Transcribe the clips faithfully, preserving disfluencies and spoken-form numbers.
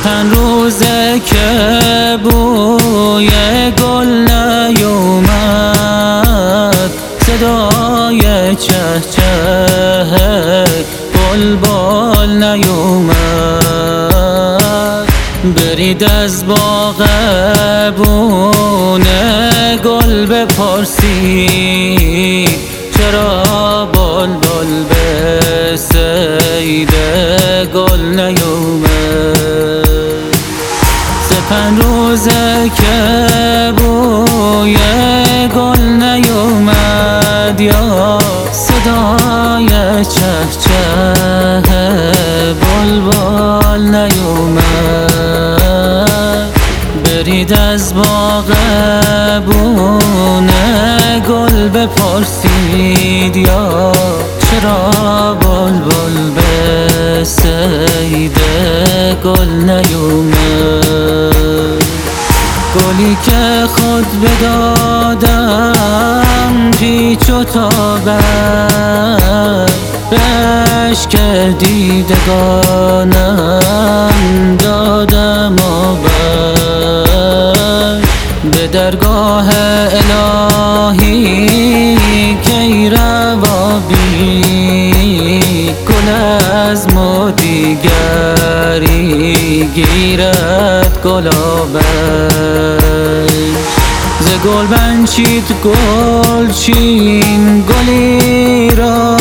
پنج روزه که بوی گل نیومد، صدای چه چه بلبل نیومد. برید از باغ بونه گل بپرسید، چرا بلبل به صید گل نیومد. سه پنج روزه که بوی گل نیومد، یا صدای چه چه بلبل نیومد. برید از باغ بونه گل بپرسید، یا چرا بلبل به صید گل نیومد. گلی که خود بدادم پیچ و تابم، بهش که دیدگانم دادم و بر به درگاه الهی کی روابی گل از ما دیگری گیرد گلابش. ز گل بنچید گلچین گلی را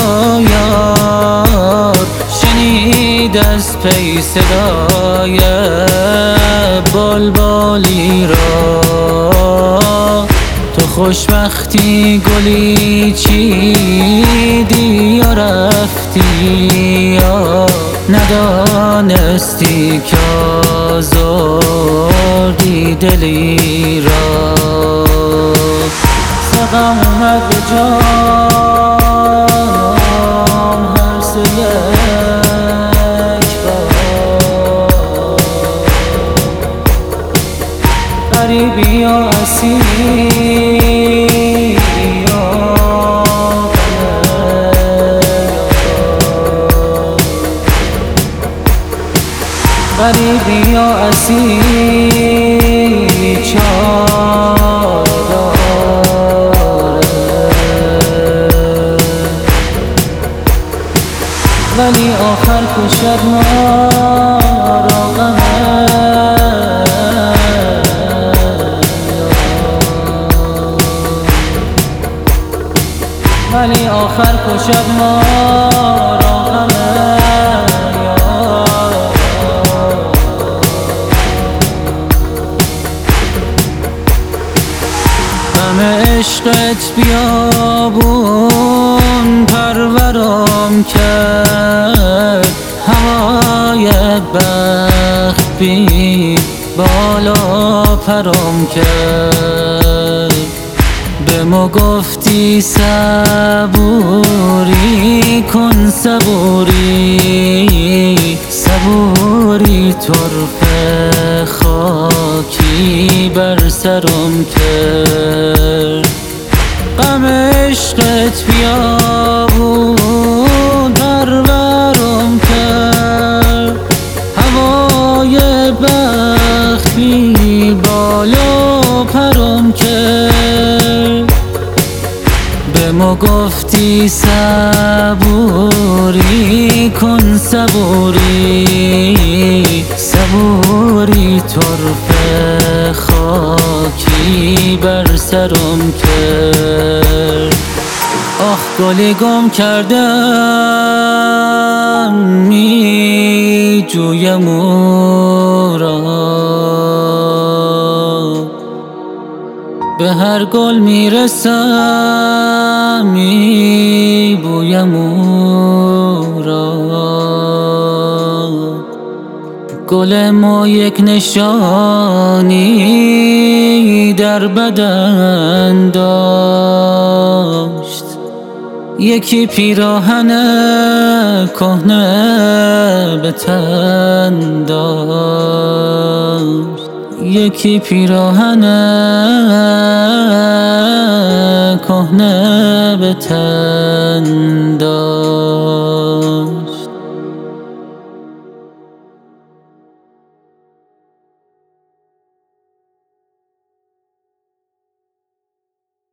یار، شنید از پی صدای بلبلی را. تو خوشبختی گلی چیدی یا رفتی، یا ندانستی که آزردی دلی را. سقم اومد به جانم هر سه یک بار، غریبی یا اسیری یا غریبی یا اسیری چار داره، ولی آخر کشد ما را غمه. ولی آخر کشد ما را غمه. عشقت بیابون پرورم کرد، هوای بخت بی بالا پرم کرد. به ما گفتی صبوری کن صبوری، صبوری طرفه خاکی بر سرم کرد. غم عشقت بیابون پرورم کرد، هوای بخت بی بالا پرم کرد. به ما گفتی صبوری کن صبوری، صبوری طرفه خاکی بر سرم کرد. آخ گلی گم کردم می جویم او را، به هر گل میرسم می بویم او را. گل ما یک نشانی در بدن داشت، یکی پیراهن کهنه به تن داشت، یکی پیراهن کهنه به تن داشت.